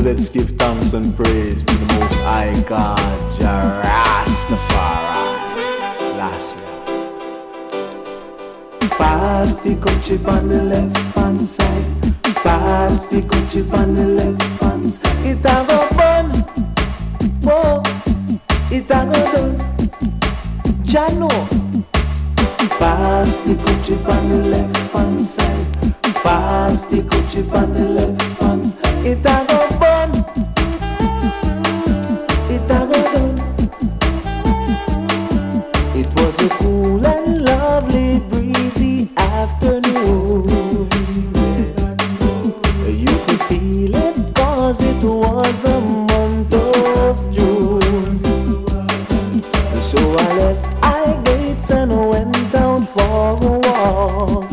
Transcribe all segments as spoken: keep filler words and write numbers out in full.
let's give thanks and praise to the Most High God, Jah Rastafari. Last year. Pass the country on the left hand side. Pass the country on the left hand side. It a go burn, whoa. It a go done, Jah know. Pass the country on the left hand side. Pass the country on the left hand side. It a go burn, it a go done. It was a cool and lovely breezy afternoon. You could feel it cause it was the month of June. So I left I gates and went out for a walk.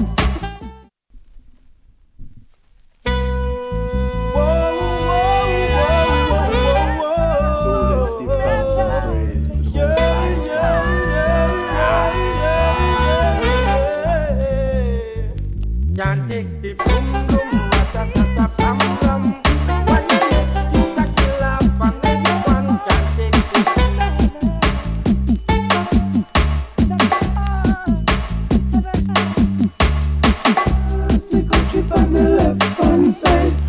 Can't take the boom boom, ta ta ta bam bam. When you make you ta kill off and anyone can take it. The country on the left hand side.